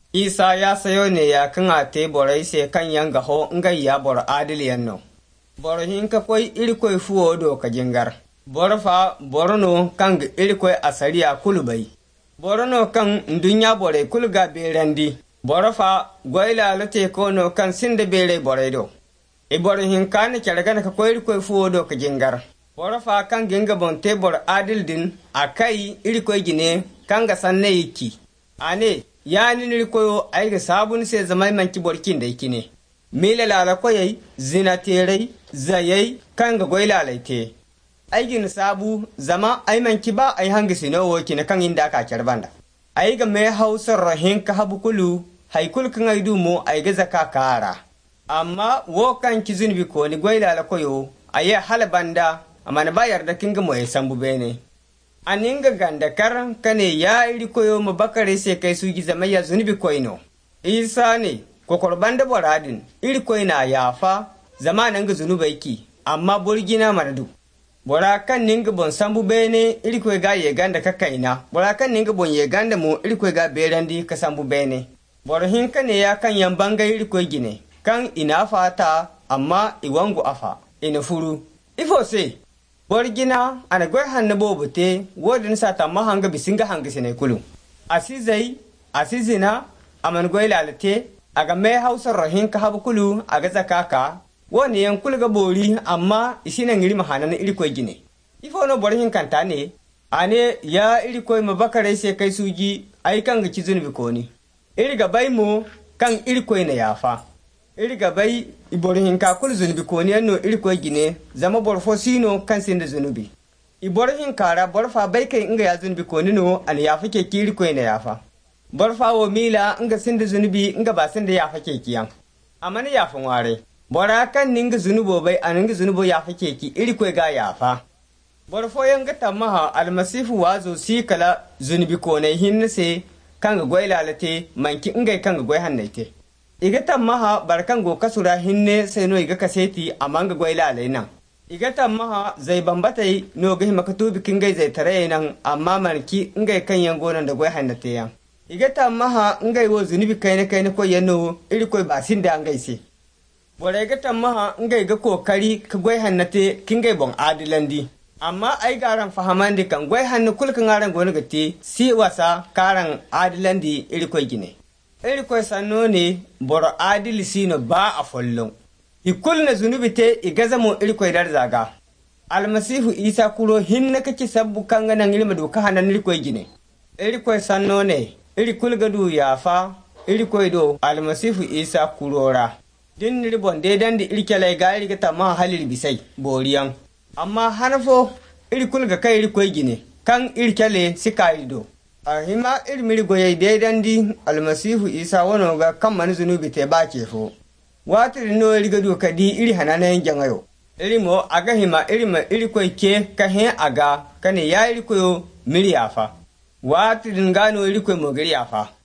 Isa ya sayo ne ya kan ate borai se kan yanga ho ngai ya bor adil yanno. Bor hinka koi iri koi fuo do ka jingar. Bor fa borno kang iri koi asariya kulubai. Borno kan dunya bore kulga berandi. Bor fa goila late kono kan sinde bere borai do. Bor hinka ne kyargana ka koi iri koi fuo do ka jingar. Bor fa kan ginga bonte bor adil din akai iri koi gine kanga sanne yiki. Ane yani niri koyo aiga sabun se zamai manki borkin da yake ne. Mila lala koyai, zina terai, zayai, kan ga goyi lalaite. Aigin sabu zama ai manki ba ai hangi sinowo ki na kan inda aka kyarbanda. Aiga mai hausar rahin ka habu kulu, haikul kan aidu mo aiga zaka kara. Amma wo kan ki zunubi ko ni goyi lala koyo, aye halabanda, amma na bayar da kinga mo ya sambu bene. Aninga ganda karan kane ya iri koyo mabakare se kai su giza maya zunubi koino. Isa ne, kokorbanda boradin, iri koina ya fa, zamanin ga zunubai ki, amma burgina maradu. Bora kan ninga bon sambu bene, iri koi ga ye ganda kakaina, bora kan ninga bon ye ganda mo iri koi ga berandi ka sambu bene. Bora hinka ne ya kan yambanga iri koi gine, kan ina fata, amma iwangu afa, ina furu. Ifo se, borgina ana gwe hanna bobote wodin sata mahanga bisinga hanga sine kulu asizai asizina aman gwe lalate aga me hausa rahin ka habu kulu aga zakaka woni yan kulga bori amma isina ngiri mahana iri koy gine ifo no borhin kanta ne ane ya iri koy mabakare se kai suji ai kan ga kizuni bikoni iri ga baimo kan iri koy na yafa iri gabai iborhin ka kul zunubi ko ne no iri ko gine zama borfo sino kan sin da zunubi iborhin kara borfa bai kai inga ya zunubi ko ne no an ya fake kiri ko ne yafa borfa wo mila inga sin da zunubi inga ba sin da ya fake kiyan amma ne yafin ware bora kan ninga zunubo bai an inga zunubo ya fake ki iri ko ga yafa borfo yanga tamaha almasifu wazo si kala zunubi ko ne hinse kan ga goilalate manki inga kan ga goi hannaite igatan maha barkan go kasura hinne sai no iga kaseti amanga goila alainan igatan maha zai bambatai no ga himakatu bikin gai zai tare nan amma marki ngai kan yango nan da goi hannate yan igatan maha ngai wo zunubi kai ne ko yanno iri koi basin da ngai se bore igatan maha ngai ga kokari ka goi hannate kin gai bon adilandi amma ai garan fahamandi kan goi hannu kulkan aran gona gate si wasa karan adilandi iri koi gine iri koy sanno ne boro adili sino ba a follon ikul na zunubi te igaza mo iri koy dar zaga almasihu isa kuro hinna kake sabbu kanga nan ilma do ka hanan iri koy gine iri koy sanno ne iri kul gadu yafa iri koy do almasihu isa kurora din ni bon de dan di iri kala ga iri ta ma halil bisai boriyan amma hanafo iri kul ga kai iri koy gine kan iri kale sikai do ahima irmiri goye dedandi almasihu isa wono ga kamman zunubi te ba kefo watiri no riga du kadi iri hananen jangayo iri mo aga hima iri koy ke ka he aga kane ya iri koyo miri yafa watiri ngano iri koy mo gari yafa